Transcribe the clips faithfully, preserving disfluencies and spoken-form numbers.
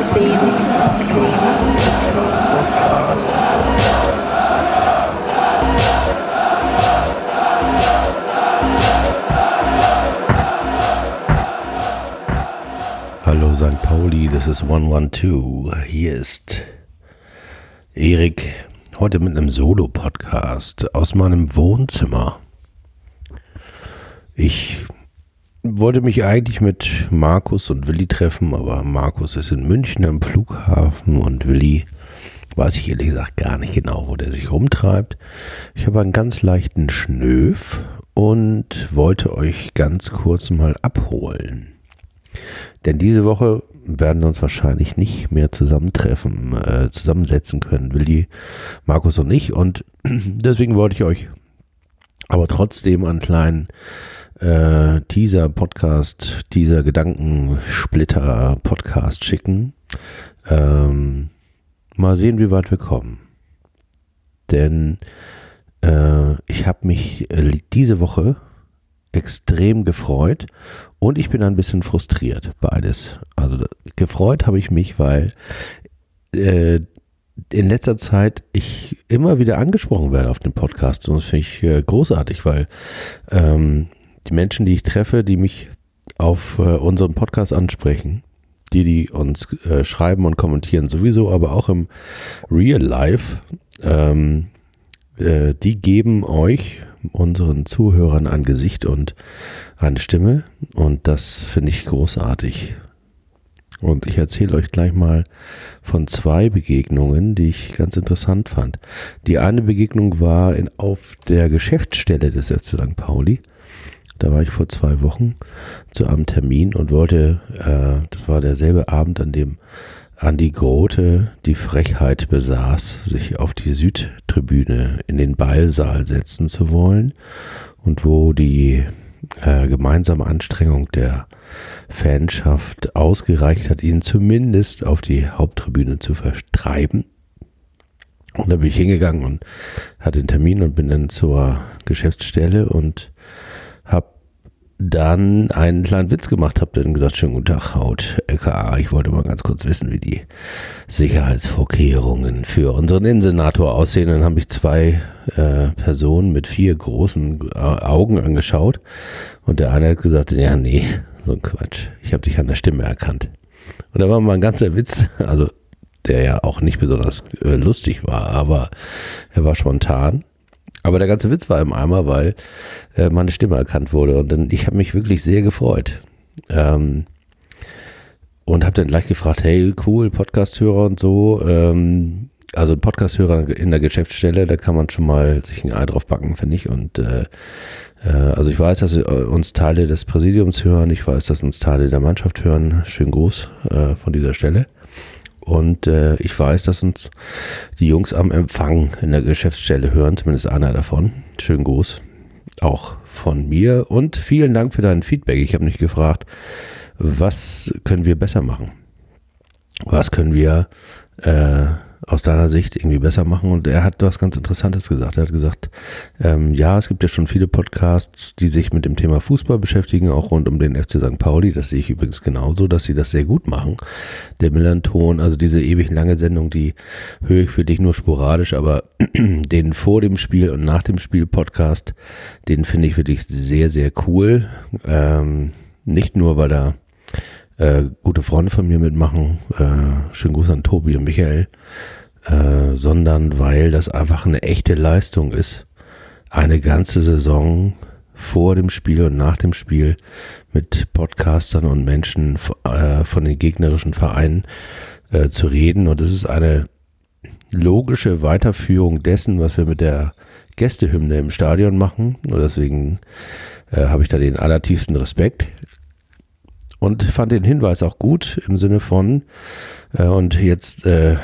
Hallo Sankt Pauli, this is one one two. Hier ist Erik, heute mit einem Solo-Podcast aus meinem Wohnzimmer. Ich wollte mich eigentlich mit Markus und Willi treffen, aber Markus ist in München am Flughafen und Willi weiß ich ehrlich gesagt gar nicht genau, wo der sich rumtreibt. Ich habe einen ganz leichten Schnöf und wollte euch ganz kurz mal abholen. Denn diese Woche werden wir uns wahrscheinlich nicht mehr zusammentreffen, äh, zusammensetzen können, Willi, Markus und ich. Und deswegen wollte ich euch aber trotzdem einen kleinen äh, Teaser-Podcast, Teaser-Gedankensplitter-Podcast schicken. Ähm, mal sehen, wie weit wir kommen. Denn äh, ich habe mich äh, diese Woche extrem gefreut und ich bin ein bisschen frustriert, beides. Also gefreut habe ich mich, weil äh, in letzter Zeit ich immer wieder angesprochen werde auf dem Podcast und das finde ich äh, großartig, weil ähm, die Menschen, die ich treffe, die mich auf äh, unseren Podcast ansprechen, die, die uns äh, schreiben und kommentieren sowieso, aber auch im Real Life, ähm, äh, die geben euch, unseren Zuhörern, ein Gesicht und eine Stimme und das finde ich großartig. Und ich erzähle euch gleich mal von zwei Begegnungen, die ich ganz interessant fand. Die eine Begegnung war in, auf der Geschäftsstelle des F C Sankt Pauli. Da war ich vor zwei Wochen zu einem Termin und wollte, äh, das war derselbe Abend, an dem Andi Grote die Frechheit besaß, sich auf die Südtribüne in den Ballsaal setzen zu wollen und wo die äh, gemeinsame Anstrengung der Fanschaft ausgereicht hat, ihn zumindest auf die Haupttribüne zu vertreiben. Und da bin ich hingegangen und hatte den Termin und bin dann zur Geschäftsstelle und habe dann einen kleinen Witz gemacht, habe dann gesagt, schönen guten Tag, Haut L K A. Ich wollte mal ganz kurz wissen, wie die Sicherheitsvorkehrungen für unseren Innensenator aussehen. Dann haben mich zwei äh, Personen mit vier großen äh, Augen angeschaut und der eine hat gesagt, ja nee, so ein Quatsch, ich habe dich an der Stimme erkannt. Und da war mal ein ganzer Witz, also der ja auch nicht besonders äh, lustig war, aber er war spontan. Aber der ganze Witz war im Eimer, weil äh, meine Stimme erkannt wurde. Und dann, ich habe mich wirklich sehr gefreut. Ähm, und habe dann gleich gefragt, hey, cool, Podcast-Hörer und so. Ähm, also Podcast-Hörer in der Geschäftsstelle, da kann man schon mal sich ein Ei drauf backen, finde ich. Und äh, äh, also ich weiß, dass uns Teile des Präsidiums hören. Ich weiß, dass uns Teile der Mannschaft hören. Schönen Gruß äh, von dieser Stelle. Und äh, ich weiß, dass uns die Jungs am Empfang in der Geschäftsstelle hören, zumindest einer davon. Schönen Gruß auch von mir und vielen Dank für dein Feedback. Ich habe mich gefragt, was können wir besser machen? Was können wir äh, aus deiner Sicht irgendwie besser machen? Und er hat was ganz Interessantes gesagt. Er hat gesagt, ähm, ja, es gibt ja schon viele Podcasts, die sich mit dem Thema Fußball beschäftigen, auch rund um den F C Sankt Pauli. Das sehe ich übrigens genauso, dass sie das sehr gut machen. Der Millanton, also diese ewig lange Sendung, die höre ich für dich nur sporadisch, aber den vor dem Spiel und nach dem Spiel Podcast, den finde ich wirklich sehr, sehr cool. Ähm, nicht nur, weil da Äh, gute Freunde von mir mitmachen, äh, schönen Gruß an Tobi und Michael, äh, sondern weil das einfach eine echte Leistung ist, eine ganze Saison vor dem Spiel und nach dem Spiel mit Podcastern und Menschen äh, von den gegnerischen Vereinen äh, zu reden, und es ist eine logische Weiterführung dessen, was wir mit der Gästehymne im Stadion machen, und deswegen äh, habe ich da den allertiefsten Respekt. Und fand den Hinweis auch gut im Sinne von, äh, und jetzt äh,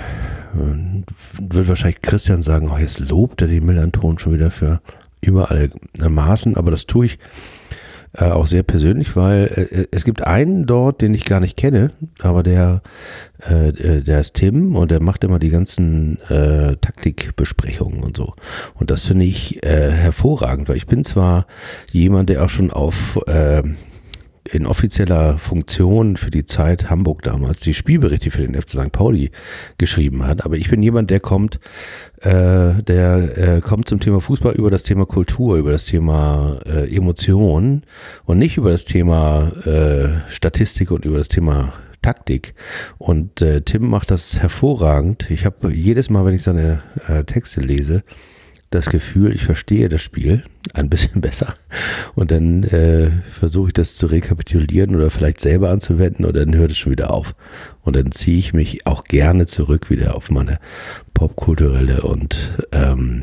wird wahrscheinlich Christian sagen, oh, jetzt lobt er den Millanton schon wieder für über alle Maßen, aber das tue ich äh, auch sehr persönlich, weil äh, es gibt einen dort, den ich gar nicht kenne, aber der, äh, der ist Tim und der macht immer die ganzen äh, Taktikbesprechungen und so. Und das finde ich äh, hervorragend, weil ich bin zwar jemand, der auch schon auf äh, in offizieller Funktion für die Zeit Hamburg damals die Spielberichte für den F C Sankt Pauli geschrieben hat. Aber ich bin jemand, der kommt, äh, der äh, kommt zum Thema Fußball über das Thema Kultur, über das Thema äh, Emotion und nicht über das Thema äh, Statistik und über das Thema Taktik. Und äh, Tim macht das hervorragend. Ich habe jedes Mal, wenn ich seine äh, Texte lese, das Gefühl, ich verstehe das Spiel ein bisschen besser und dann äh, versuche ich das zu rekapitulieren oder vielleicht selber anzuwenden und dann hört es schon wieder auf. Und dann ziehe ich mich auch gerne zurück wieder auf meine popkulturelle und ähm,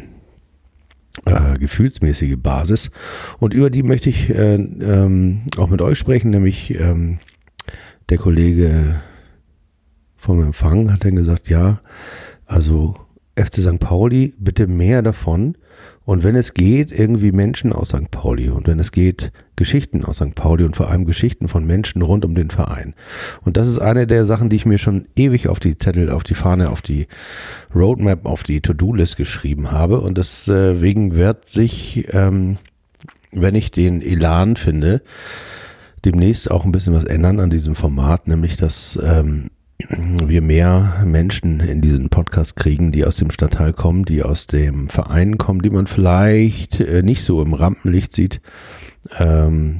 äh, gefühlsmäßige Basis. Und über die möchte ich äh, ähm, auch mit euch sprechen, nämlich ähm, der Kollege vom Empfang hat dann gesagt, ja, also F C Sankt Pauli, bitte mehr davon und wenn es geht, irgendwie Menschen aus Sankt Pauli und wenn es geht, Geschichten aus Sankt Pauli und vor allem Geschichten von Menschen rund um den Verein. Und das ist eine der Sachen, die ich mir schon ewig auf die Zettel, auf die Fahne, auf die Roadmap, auf die To-Do-List geschrieben habe und deswegen wird sich, ähm, wenn ich den Elan finde, demnächst auch ein bisschen was ändern an diesem Format, nämlich dass ähm, wir mehr Menschen in diesen Podcast kriegen, die aus dem Stadtteil kommen, die aus dem Verein kommen, die man vielleicht äh, nicht so im Rampenlicht sieht, ähm,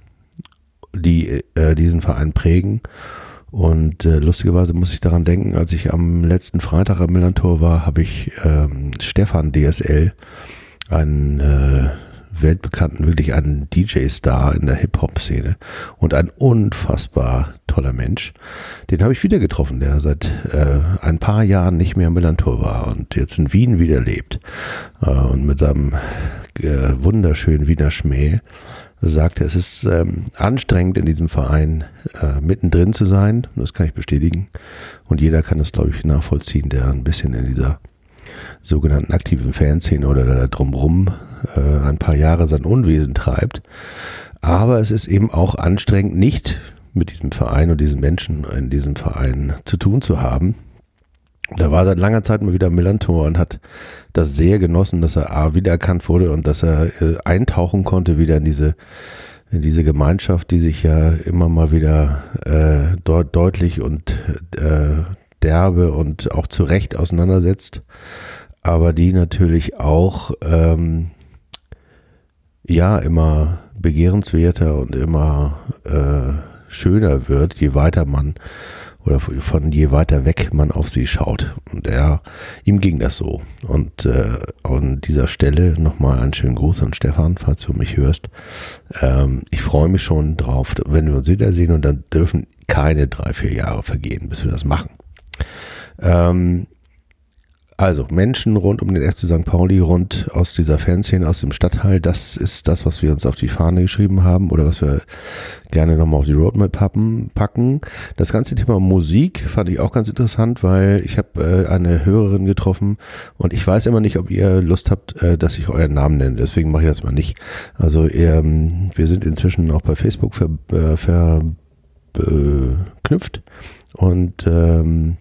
die äh, diesen Verein prägen. Und äh, lustigerweise muss ich daran denken, als ich am letzten Freitag am Millantor war, habe ich ähm, Stefan D S L, einen äh, weltbekannten, wirklich einen D J-Star in der Hip-Hop-Szene und ein unfassbar toller Mensch. Den habe ich wieder getroffen, der seit äh, ein paar Jahren nicht mehr am Millantor war und jetzt in Wien wieder lebt. Äh, und mit seinem äh, wunderschönen Wiener Schmäh sagte, es ist ähm, anstrengend in diesem Verein äh, mittendrin zu sein. Das kann ich bestätigen. Und jeder kann das, glaube ich, nachvollziehen, der ein bisschen in dieser sogenannten aktiven Fanszene oder da drumrum äh, ein paar Jahre sein Unwesen treibt. Aber es ist eben auch anstrengend, nicht mit diesem Verein und diesen Menschen in diesem Verein zu tun zu haben. Da war seit langer Zeit mal wieder am Millantor und hat das sehr genossen, dass er A, wiedererkannt wurde und dass er äh, eintauchen konnte wieder in diese in diese Gemeinschaft, die sich ja immer mal wieder äh, deut- deutlich und äh, derbe und auch zu Recht auseinandersetzt, aber die natürlich auch ähm, ja immer begehrenswerter und immer äh, schöner wird, je weiter man oder von je weiter weg man auf sie schaut. Und er, ihm ging das so. Und äh, an dieser Stelle nochmal einen schönen Gruß an Stefan, falls du mich hörst. Ähm, ich freue mich schon drauf, wenn wir uns wiedersehen und dann dürfen keine drei, vier Jahre vergehen, bis wir das machen. Ähm, also Menschen rund um den F C Sankt Pauli, rund aus dieser Fanszene, aus dem Stadtteil, das ist das, was wir uns auf die Fahne geschrieben haben oder was wir gerne nochmal auf die Roadmap packen. Das ganze Thema Musik fand ich auch ganz interessant, weil ich habe äh, eine Hörerin getroffen und ich weiß immer nicht, ob ihr Lust habt, äh, dass ich euren Namen nenne, deswegen mache ich das mal nicht. Also ähm, wir sind inzwischen auch bei Facebook ver, äh, verknüpft und ähm,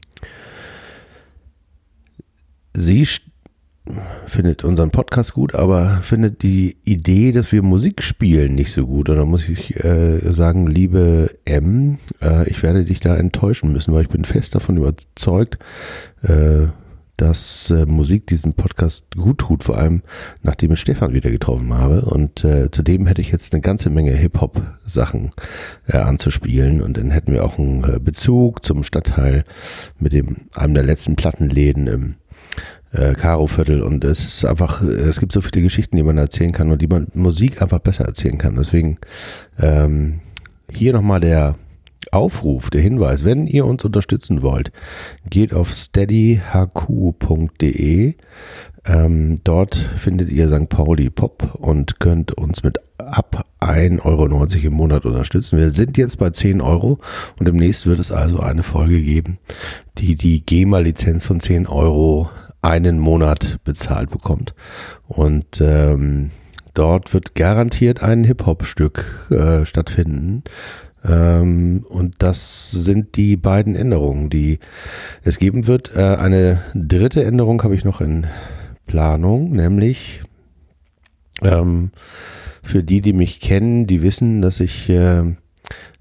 sie findet unseren Podcast gut, aber findet die Idee, dass wir Musik spielen, nicht so gut. Und da muss ich äh, sagen, liebe M, äh, ich werde dich da enttäuschen müssen, weil ich bin fest davon überzeugt, äh, dass äh, Musik diesen Podcast gut tut, vor allem nachdem ich Stefan wieder getroffen habe. Und äh, zudem hätte ich jetzt eine ganze Menge Hip-Hop-Sachen äh, anzuspielen. Und dann hätten wir auch einen äh, Bezug zum Stadtteil mit dem einem der letzten Plattenläden im Karo-Viertel und es ist einfach, es gibt so viele Geschichten, die man erzählen kann und die man Musik einfach besser erzählen kann. Deswegen ähm, hier nochmal der Aufruf, der Hinweis, wenn ihr uns unterstützen wollt, geht auf steady h q punkt d e. Ähm, dort findet ihr Sankt Pauli Pop und könnt uns mit ab ein Euro neunzig im Monat unterstützen. Wir sind jetzt bei zehn Euro und demnächst wird es also eine Folge geben, die die GEMA-Lizenz von zehn Euro einen Monat bezahlt bekommt. Und ähm, dort wird garantiert ein Hip-Hop-Stück äh, stattfinden. Ähm, und das sind die beiden Änderungen, die es geben wird. Äh, eine dritte Änderung habe ich noch in Planung, nämlich ähm, für die, die mich kennen, die wissen, dass ich äh,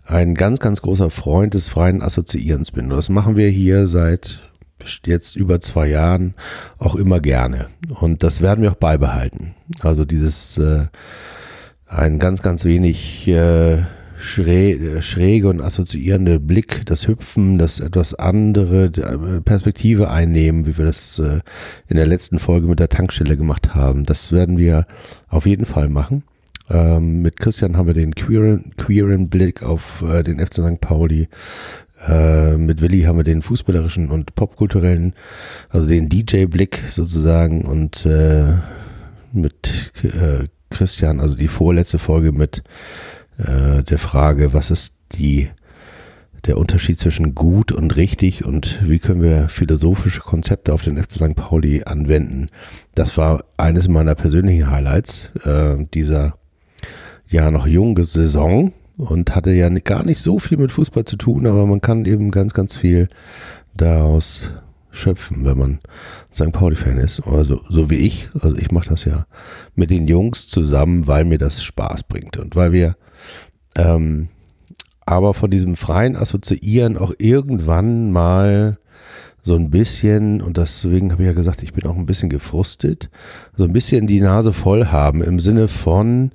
ein ganz, ganz großer Freund des freien Assoziierens bin. Und das machen wir hier seit jetzt über zwei Jahren auch immer gerne. Und das werden wir auch beibehalten. Also dieses äh, ein ganz, ganz wenig äh, schräg, schräge und assoziierende Blick, das Hüpfen, das etwas andere Perspektive einnehmen, wie wir das äh, in der letzten Folge mit der Tankstelle gemacht haben. Das werden wir auf jeden Fall machen. Ähm, mit Christian haben wir den queeren, queeren Blick auf äh, den F C Sankt Pauli. Äh, mit Willi haben wir den fußballerischen und popkulturellen, also den D J-Blick sozusagen. Und äh, mit äh, Christian, also die vorletzte Folge mit äh, der Frage, was ist die der Unterschied zwischen gut und richtig und wie können wir philosophische Konzepte auf den F C Sankt Pauli anwenden. Das war eines meiner persönlichen Highlights äh, dieser ja noch junge Saison und hatte ja gar nicht so viel mit Fußball zu tun, aber man kann eben ganz, ganz viel daraus schöpfen, wenn man Sankt Pauli-Fan ist. Also so wie ich, also ich mache das ja mit den Jungs zusammen, weil mir das Spaß bringt und weil wir ähm, aber von diesem freien Assoziieren auch irgendwann mal so ein bisschen, und deswegen habe ich ja gesagt, ich bin auch ein bisschen gefrustet, so ein bisschen die Nase voll haben im Sinne von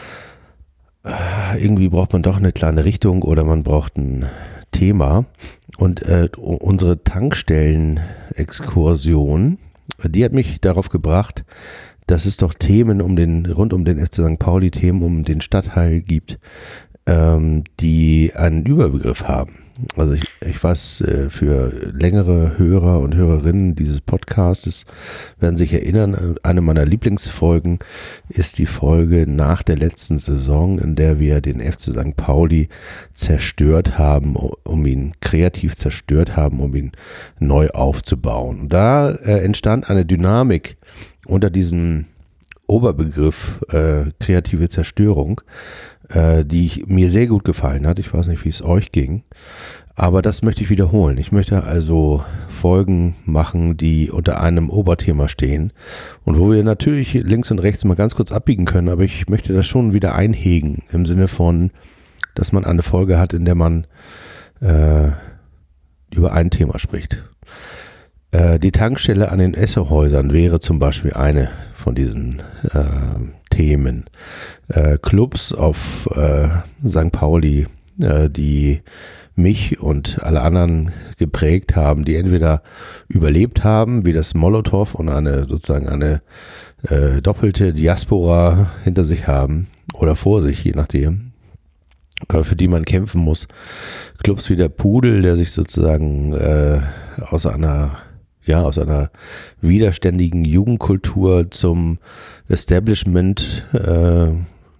irgendwie braucht man doch eine kleine Richtung oder man braucht ein Thema. Und äh, unsere Tankstellen-Exkursion, die hat mich darauf gebracht, dass es doch Themen um den rund um den F C Sankt Pauli, Themen um den Stadtteil gibt, ähm, die einen Überbegriff haben. Also ich, ich weiß, äh, für längere Hörer und Hörerinnen dieses Podcasts werden sich erinnern, eine meiner Lieblingsfolgen ist die Folge nach der letzten Saison, in der wir den F C Sankt Pauli zerstört haben, um ihn kreativ zerstört haben, um ihn neu aufzubauen. Und da äh, entstand eine Dynamik unter diesem Oberbegriff äh, kreative Zerstörung, äh, die ich, mir sehr gut gefallen hat. Ich weiß nicht, wie es euch ging, aber das möchte ich wiederholen. Ich möchte also Folgen machen, die unter einem Oberthema stehen und wo wir natürlich links und rechts mal ganz kurz abbiegen können, aber ich möchte das schon wieder einhegen im Sinne von, dass man eine Folge hat, in der man äh, über ein Thema spricht. Äh, die Tankstelle an den Essehäusern wäre zum Beispiel eine von diesen äh, Themen. Äh, Clubs auf äh, Sankt Pauli, äh, die mich und alle anderen geprägt haben, die entweder überlebt haben, wie das Molotow und eine sozusagen eine äh, doppelte Diaspora hinter sich haben oder vor sich, je nachdem, äh, für die man kämpfen muss. Clubs wie der Pudel, der sich sozusagen äh, aus einer ja, aus einer widerständigen Jugendkultur zum Establishment äh,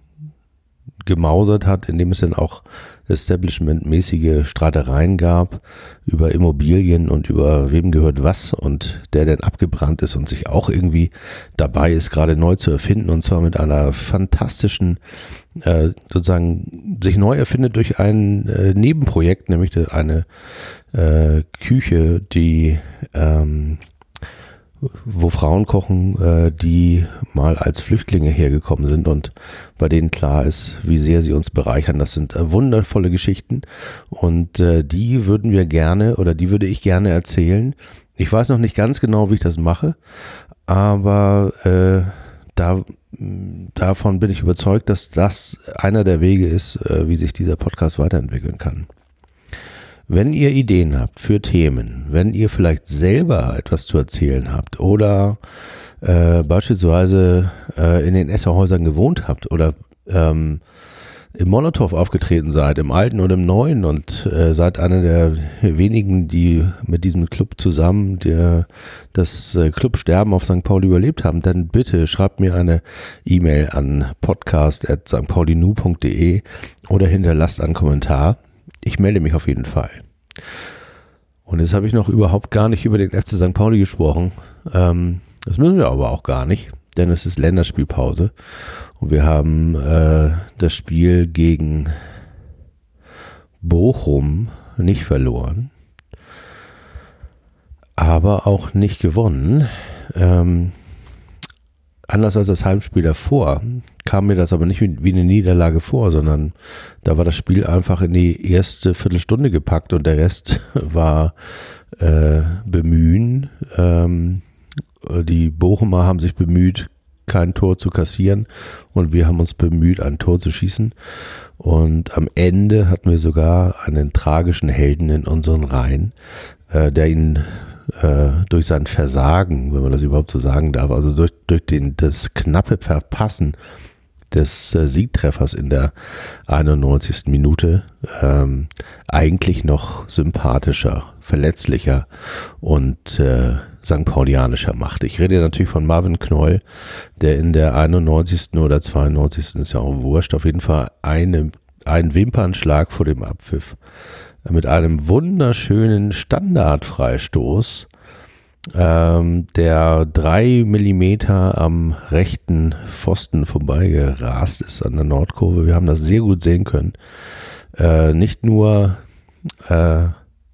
gemausert hat, indem es dann auch Establishment-mäßige Streitereien gab über Immobilien und über wem gehört was und der dann abgebrannt ist und sich auch irgendwie dabei ist, gerade neu zu erfinden und zwar mit einer fantastischen, äh, sozusagen sich neu erfindet durch ein äh, Nebenprojekt, nämlich eine äh, Küche, die ähm, wo Frauen kochen, äh, die mal als Flüchtlinge hergekommen sind und bei denen klar ist, wie sehr sie uns bereichern. Das sind äh, wundervolle Geschichten und äh, die würden wir gerne oder die würde ich gerne erzählen. Ich weiß noch nicht ganz genau, wie ich das mache, aber äh, da, davon bin ich überzeugt, dass das einer der Wege ist, äh, wie sich dieser Podcast weiterentwickeln kann. Wenn ihr Ideen habt für Themen, wenn ihr vielleicht selber etwas zu erzählen habt oder äh, beispielsweise äh, in den Essehäusern gewohnt habt oder ähm, im Molotow aufgetreten seid, im Alten und im Neuen und äh, seid einer der wenigen, die mit diesem Club zusammen der, das äh, Clubsterben auf Sankt Pauli überlebt haben, dann bitte schreibt mir eine E-Mail an podcast at sanktpaulinu punkt de oder hinterlasst einen Kommentar. Ich melde mich auf jeden Fall. Und jetzt habe ich noch überhaupt gar nicht über den F C Sankt Pauli gesprochen. Ähm, das müssen wir aber auch gar nicht, denn es ist Länderspielpause. Und wir haben äh, das Spiel gegen Bochum nicht verloren, aber auch nicht gewonnen. Ähm, anders als das Heimspiel davor, kam mir das aber nicht wie, wie eine Niederlage vor, sondern da war das Spiel einfach in die erste Viertelstunde gepackt und der Rest war äh, Bemühen. Ähm, die Bochumer haben sich bemüht, kein Tor zu kassieren und wir haben uns bemüht, ein Tor zu schießen. Und am Ende hatten wir sogar einen tragischen Helden in unseren Reihen, äh, der ihn äh, durch sein Versagen, wenn man das überhaupt so sagen darf, also durch, durch den, das knappe Verpassen des äh, Siegtreffers in der einundneunzigsten Minute ähm, eigentlich noch sympathischer, verletzlicher und äh, Sankt Paulianischer macht. Ich rede natürlich von Marvin Knoll, der in der einundneunzigsten oder zweiundneunzigsten ist ja auch wurscht, auf jeden Fall eine, einen Wimpernschlag vor dem Abpfiff mit einem wunderschönen Standardfreistoß, ähm, der drei Millimeter am rechten Pfosten vorbeigerast ist an der Nordkurve. Wir haben das sehr gut sehen können. Äh, nicht nur äh,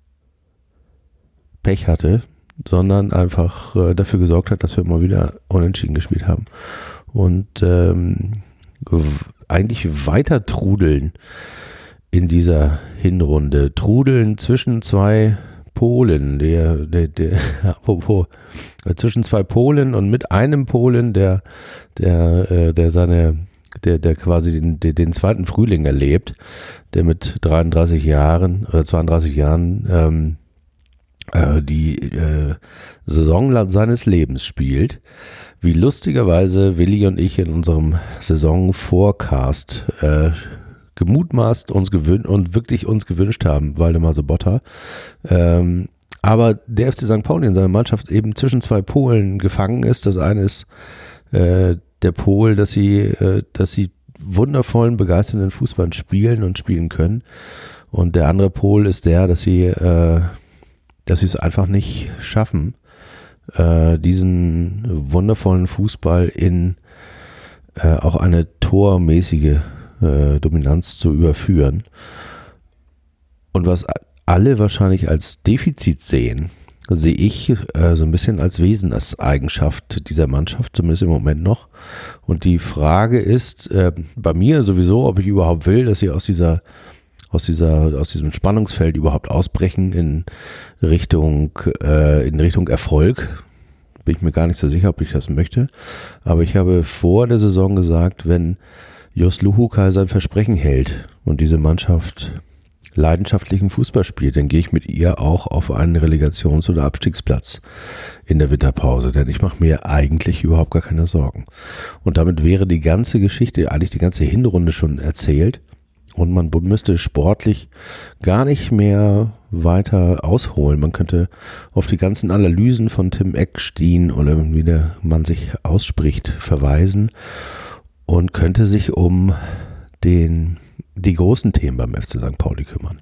Pech hatte, sondern einfach äh, dafür gesorgt hat, dass wir mal wieder unentschieden gespielt haben. Und ähm, eigentlich weiter trudeln in dieser Hinrunde. Trudeln zwischen zwei Polen, der, der, der, apropos, zwischen zwei Polen und mit einem Polen, der, der, äh, der seine, der, der quasi den, den, den zweiten Frühling erlebt, der mit dreiunddreißig Jahren oder zweiunddreißig Jahren ähm, äh, die äh, Saison seines Lebens spielt, wie lustigerweise Willi und ich in unserem Saison-Forecast äh, gemutmaßt uns gewünscht und wirklich uns gewünscht haben, Waldemar Sobotta. Ähm, aber der F C Sankt Pauli in seiner Mannschaft eben zwischen zwei Polen gefangen ist. Das eine ist äh, der Pol, dass sie, äh, dass sie wundervollen, begeisternden Fußball spielen und spielen können. Und der andere Pol ist der, dass sie, äh, dass sie es einfach nicht schaffen, äh, diesen wundervollen Fußball in äh, auch eine tormäßige Dominanz zu überführen. Und was alle wahrscheinlich als Defizit sehen, sehe ich äh, so ein bisschen als Wesenseigenschaft dieser Mannschaft, zumindest im Moment noch. Und die Frage ist äh, bei mir sowieso, ob ich überhaupt will, dass sie aus dieser aus dieser aus diesem Spannungsfeld überhaupt ausbrechen in Richtung äh, in Richtung Erfolg. Bin ich mir gar nicht so sicher, ob ich das möchte. Aber ich habe vor der Saison gesagt, wenn Jos Luhukay sein Versprechen hält und diese Mannschaft leidenschaftlichen Fußball spielt, dann gehe ich mit ihr auch auf einen Relegations- oder Abstiegsplatz in der Winterpause, denn ich mache mir eigentlich überhaupt gar keine Sorgen. Und damit wäre die ganze Geschichte, eigentlich die ganze Hinrunde schon erzählt und man müsste sportlich gar nicht mehr weiter ausholen. Man könnte auf die ganzen Analysen von Tim Eckstein oder wie der Mann sich ausspricht, verweisen und könnte sich um den, die großen Themen beim F C Sankt Pauli kümmern.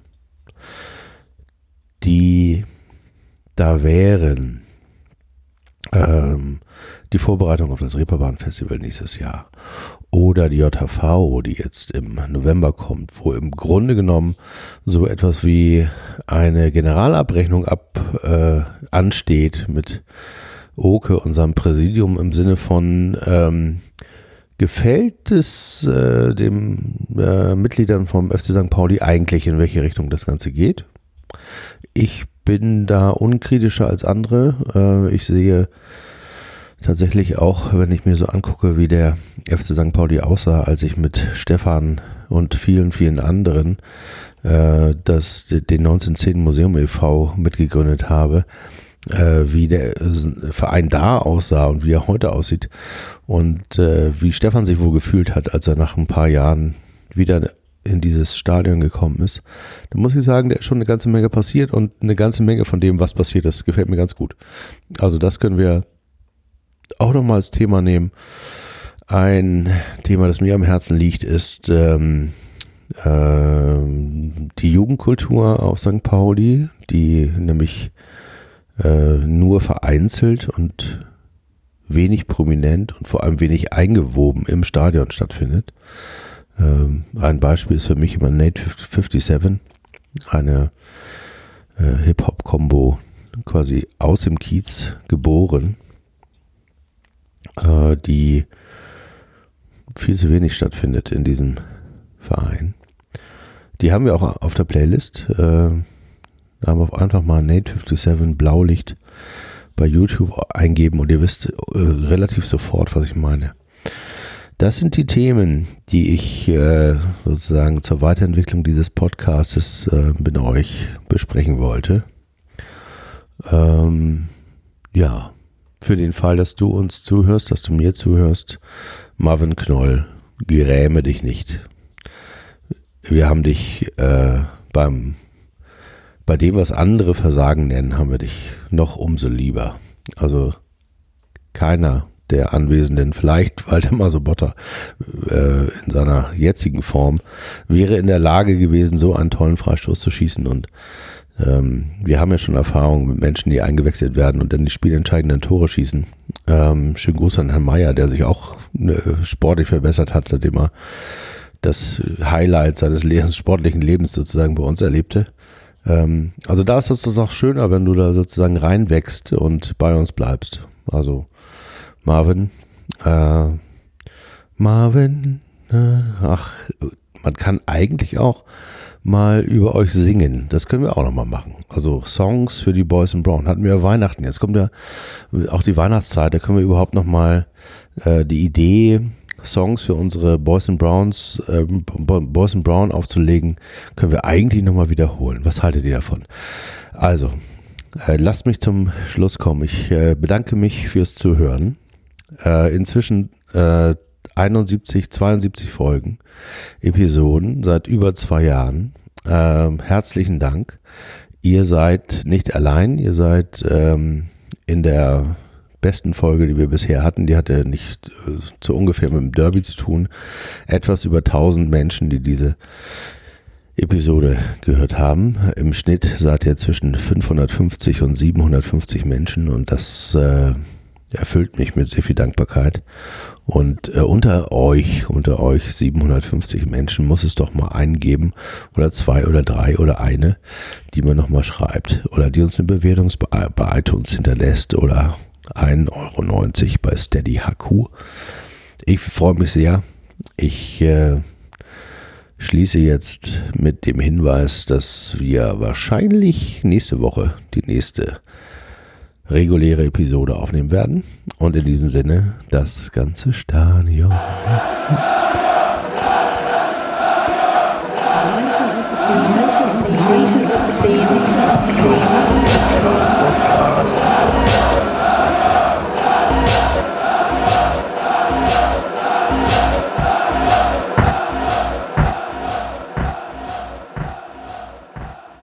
Die da wären ähm, die Vorbereitung auf das Reeperbahn-Festival nächstes Jahr oder die J H V, die jetzt im November kommt, wo im Grunde genommen so etwas wie eine Generalabrechnung ab äh, ansteht mit Oke und seinem Präsidium im Sinne von ähm, gefällt es äh, den äh, Mitgliedern vom F C Sankt Pauli eigentlich, in welche Richtung das Ganze geht? Ich bin da unkritischer als andere. Äh, ich sehe tatsächlich auch, wenn ich mir so angucke, wie der F C Sankt Pauli aussah, als ich mit Stefan und vielen, vielen anderen äh, das, den neunzehnhundertzehn Museum e V mitgegründet habe, Äh, wie der Verein da aussah und wie er heute aussieht und äh, wie Stefan sich wohl gefühlt hat, als er nach ein paar Jahren wieder in dieses Stadion gekommen ist, dann muss ich sagen, da ist schon eine ganze Menge passiert und eine ganze Menge von dem, was passiert ist, gefällt mir ganz gut. Also das können wir auch nochmal als Thema nehmen. Ein Thema, das mir am Herzen liegt, ist ähm, ähm, die Jugendkultur auf Sankt Pauli, die nämlich Äh, nur vereinzelt und wenig prominent und vor allem wenig eingewoben im Stadion stattfindet. Ähm, ein Beispiel ist für mich immer Nate siebenundfünfzig, eine äh, Hip-Hop-Kombo, quasi aus dem Kiez geboren. äh, die viel zu wenig stattfindet in diesem Verein. Die haben wir auch auf der Playlist. Äh, da haben wir einfach mal Nate siebenundfünfzig Blaulicht bei YouTube eingeben und ihr wisst äh, relativ sofort, was ich meine. Das sind die Themen, die ich äh, sozusagen zur Weiterentwicklung dieses Podcasts äh, mit euch besprechen wollte. Ähm, ja, für den Fall, dass du uns zuhörst, dass du mir zuhörst, Marvin Knoll, gräme dich nicht. Wir haben dich äh, beim bei dem, was andere Versagen nennen, haben wir dich noch umso lieber. Also keiner der Anwesenden, vielleicht Waldemar Sobotta äh, in seiner jetzigen Form, wäre in der Lage gewesen, so einen tollen Freistoß zu schießen. Und ähm, wir haben ja schon Erfahrungen mit Menschen, die eingewechselt werden und dann die spielentscheidenden Tore schießen. Ähm, schönen Gruß an Herrn Meier, der sich auch äh, sportlich verbessert hat, seitdem er das Highlight seines Lebens, sportlichen Lebens sozusagen bei uns erlebte. Ähm, also da ist es doch schöner, wenn du da sozusagen reinwächst und bei uns bleibst. Also Marvin, äh, Marvin, äh, ach, man kann eigentlich auch mal über euch singen. Das können wir auch nochmal machen. Also Songs für die Boys in Brown. Hatten wir ja Weihnachten. Jetzt kommt ja auch die Weihnachtszeit. Da können wir überhaupt nochmal äh, die Idee, Songs für unsere Boys in Browns, äh, Boys in Brown aufzulegen, können wir eigentlich nochmal wiederholen. Was haltet ihr davon? Also, äh, lasst mich zum Schluss kommen. Ich äh, bedanke mich fürs Zuhören. Äh, inzwischen äh, einundsiebzig, zweiundsiebzig Folgen, Episoden seit über zwei Jahren. Äh, herzlichen Dank. Ihr seid nicht allein, ihr seid ähm, in der besten Folge, die wir bisher hatten, die hatte nicht äh, so ungefähr mit dem Derby zu tun. Etwas über tausend Menschen, die diese Episode gehört haben. Im Schnitt seid ihr zwischen fünfhundertfünfzig und siebenhundertfünfzig Menschen und das äh, erfüllt mich mit sehr viel Dankbarkeit. Und äh, unter euch, unter euch siebenhundertfünfzig Menschen muss es doch mal einen geben oder zwei oder drei oder eine, die mir nochmal schreibt oder die uns eine Bewertung bei, bei iTunes hinterlässt oder ein Euro neunzig bei Steady H Q. Ich freue mich sehr. Ich äh, schließe jetzt mit dem Hinweis, dass wir wahrscheinlich nächste Woche die nächste reguläre Episode aufnehmen werden. Und in diesem Sinne, das ganze Stadion.